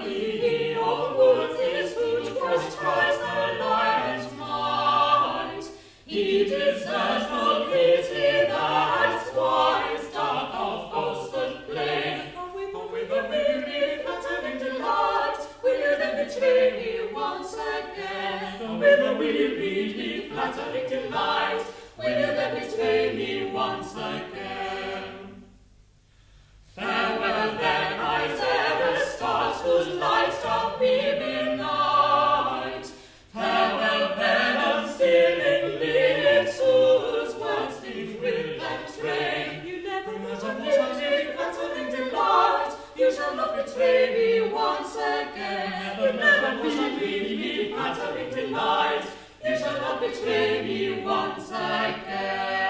lily of woods is who twice tries the lion's might. He deserves no pity that swines dark of falsehood play. But with a weary flattering delight, will you then betray me once again? With a weary flattering delight, will you then betray me once again? Farewell then, I dare the stars whose lights doth me benight. Farewell then, unstealing lips whose words did thrill and train. You never met a weary flattering delight, you shall not betray me once again. You never was a weary flattering delight, you shall not betray me once again.